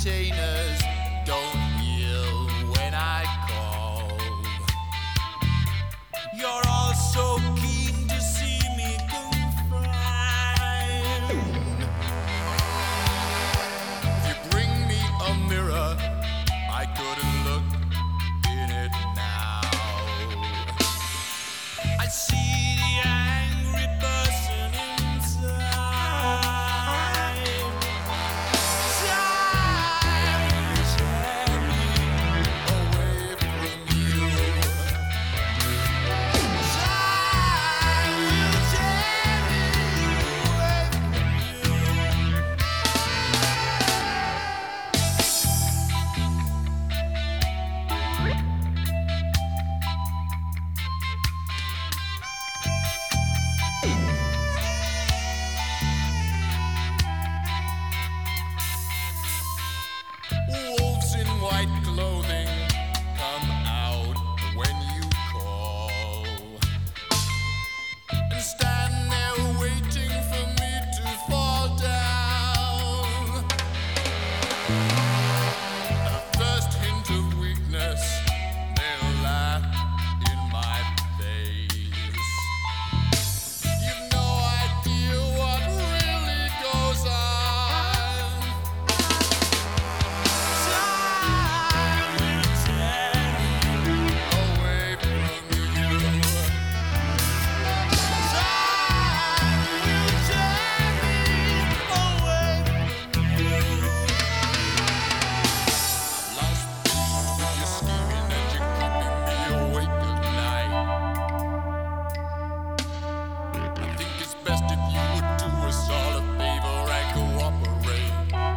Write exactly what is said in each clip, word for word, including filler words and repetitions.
entertainers don't yield when I call. You're all so keen to see me confined. If you bring me a mirror, I couldn't look in it now. I see the angry person inside. Time will tear me away from you. Time will tear me away from you. Wolves in white clothing come out when you call and stand there waiting for me to fall down. At the first hint of weakness, they'll laugh in my face. You've no idea what really goes on. Time will tear me away from you. Time will tear me away from you. I've lost patience with your scheming and you're keeping me awake at night. I think it's best if you would do us all a favor and cooperate.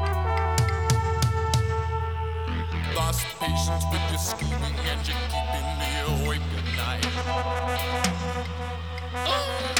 Lost patience with your scheming and you're keeping me awake at night. Oh.